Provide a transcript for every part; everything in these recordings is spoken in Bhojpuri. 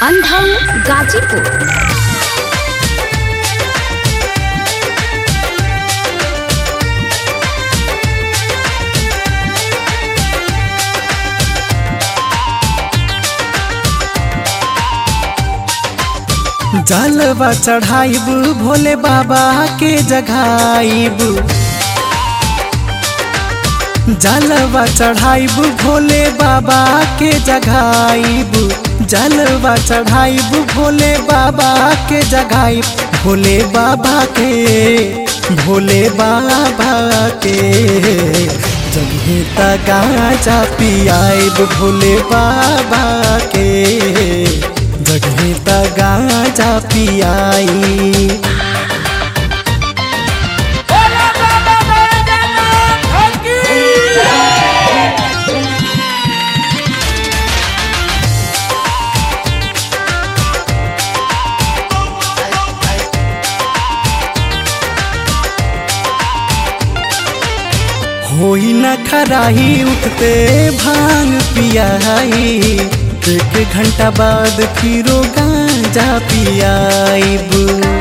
अंधौ गाजीपुर। जलवा चढ़ाइब भोले बाबा के जगाइब, जलवा चढ़ाइब भोले बाबा के जगाइब, जलवा चढ़ाइब भोले बाबा के जगाइब, भोले बाबा के जगहे त गाजा पियाइब, भोले बाबा के जगहे त गाजा पियाई। होई न खराही उठते भांग पियाई, 1 घंटा बाद फिरो गांजा पियाइब।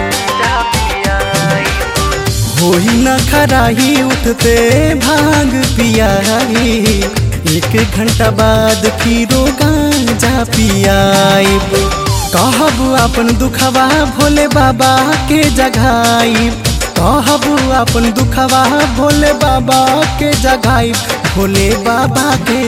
होई न खराही उठते भांग पियाई, 1 घंटा बाद फिरो गांजा पियाइब। कहब अपन दुखवा भोले बाबा के जगाइब, कहब अपन दुखवा भोले बाबा के जगाइब, भोले बाबा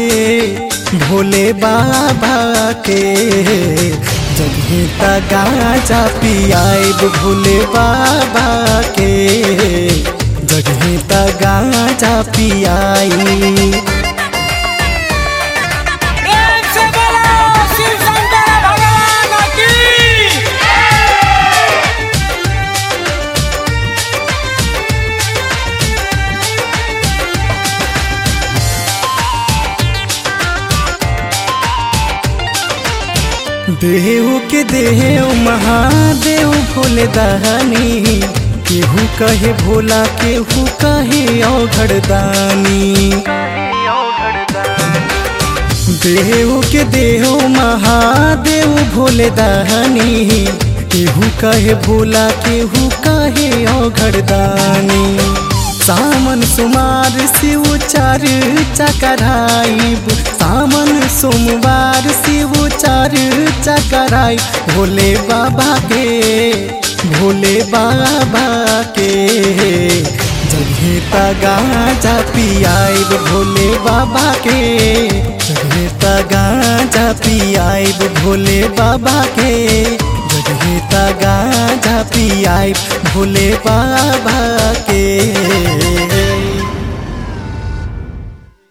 के जगहे त गाजा पियाइब, भोले बाबा के जगहे त गाजा पियाई। देव के देव महादेव भोले दहनी, केहू कहे भोला केहू कहे औघड़दानी। देव के देव महादेव भोले दहनी, केहू कहे भोला केहू कहे औघड़दानी। सामन सोमवार शिव चर्चा कराइब, सामन सोमवार शिव चर्चा कराइब, भोले बाबा के जगहे त गाजा पियाइब, भोले बाबा के जगहे त गाजा पियाइब, भोले बाबा के जगहे त गाजा पियाइब, भोले बाबा के।